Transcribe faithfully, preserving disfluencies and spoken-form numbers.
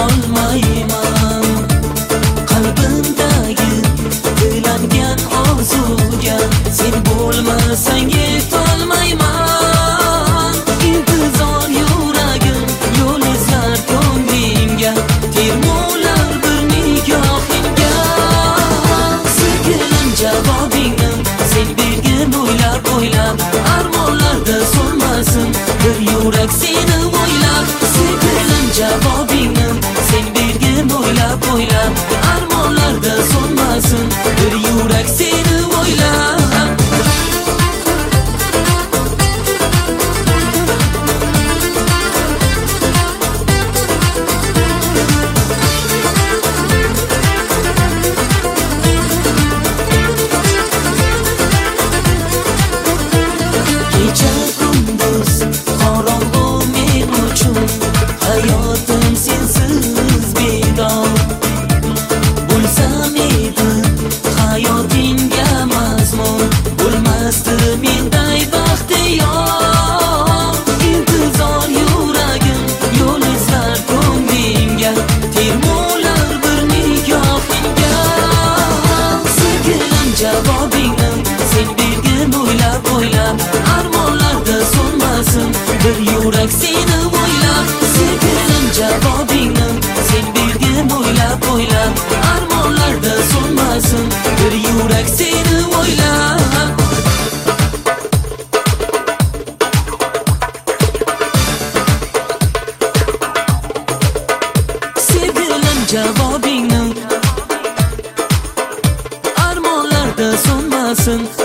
olmayman. Qalbimdagi tilangan orzuga sen bo'lmasang yetolmayman. İntizor yuragim, yo'l izlar ko'nglimga, termular bir nigohingga. Sevgilim javobingni sen bergin o'ylab o'ylab, armonlarda so'nmasin bir yurak seni o'ylab. Sevgilim javobingni sen bergin o'ylab o'ylab, armonlarda so'nmasin bir yurak seni o'ylab. Javobingni sen bergin o'ylab o'ylab, armonlarda so'nmasin bir yurak seni o'ylab. Sevgilim javobingni sen bergin o'ylab o'ylab, armonlarda so'nmasin bir yurak seni o'ylab. Sevgilim javobingni so'nmasin